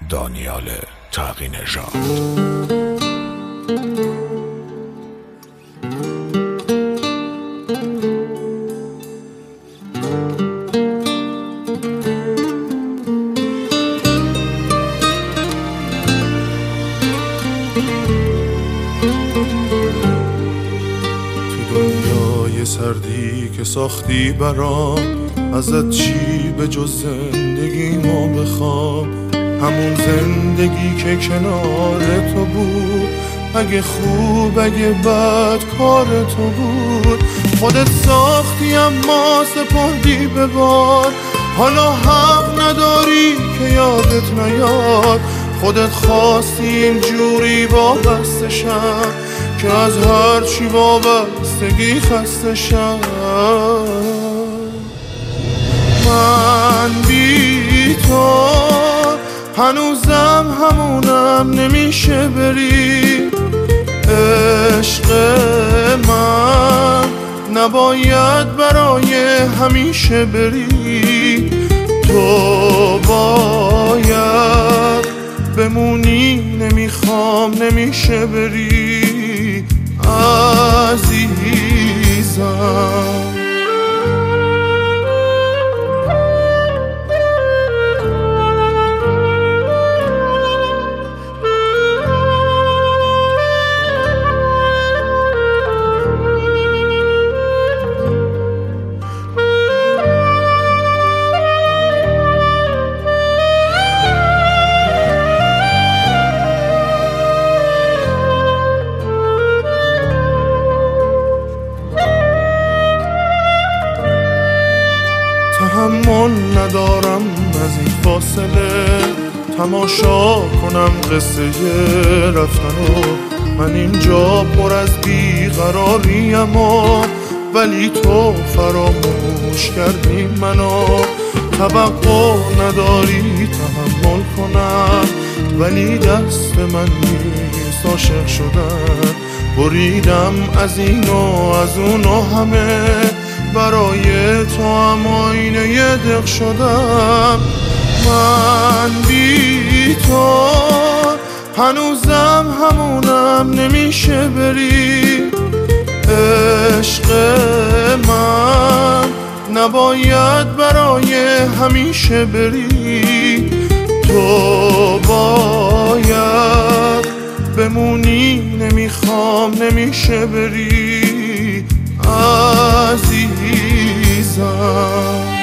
دانیال تقی نژاد. دنیای سردی که ساختی برام، ازت چی به جز زندگی ما بخوام؟ همون زندگی که کنار تو بود، اگه خوب اگه بد کار تو بود. خودت ساختی اما سپردی به بار، حالا حق نداری که یادت نیاد. خودت خواستی اینجوری وابسته شم که از هر چی وابستگی خسته شم. من بی تو هنوزم همونم، نمیشه بری. عشق من نباید برای همیشه بری. تو باید بمونی، نمیخوام نمیشه بری عزیزم. تحمل ندارم از این فاصله، تماشا کنم قصه رفتنو. من اینجا پر از بیقراریم ولی تو فراموش کردی منو. توقع نداری تحمل کنم، ولی دست من نیست عاشق شدن. بریدم از این و از اون و همه، برای تو هم آینه ی دق شدم. من بی تو هنوزم همونم، نمیشه بری. عشق من نباید برای همیشه بری. تو باید بمونی، نمیخوام نمیشه بری عزیزم.